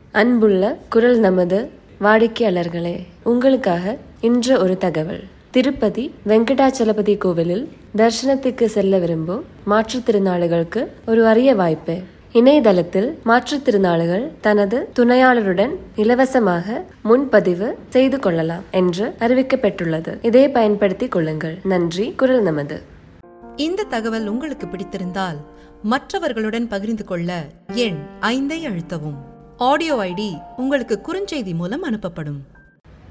அன்புள்ள குரல் நமது வாடிக்கையாளர்களே, உங்களுக்காக இன்று ஒரு தகவல். திருப்பதி வெங்கடாச்சலபதி கோவிலில் தரிசனத்துக்கு செல்ல விரும்பும் மாற்றுத்திறனாளிகளுக்கு ஒரு அரிய வாய்ப்பு. இணையதளத்தில் மாற்றுத்திறனாளிகள் தனது துணையாளருடன் இலவசமாக முன்பதிவு செய்து கொள்ளலாம் என்று அறிவிக்கப்பட்டுள்ளது. இதை பயன்படுத்திக் கொள்ளுங்கள். நன்றி. குரல் நமது. இந்த தகவல் உங்களுக்கு பிடித்திருந்தால் மற்றவர்களுடன் பகிர்ந்து கொள்ள எண் 5 அழுத்தவும். ஆடியோ ஐடி உங்களுக்கு குறுஞ்செய்தி மூலம் அனுப்பப்படும்.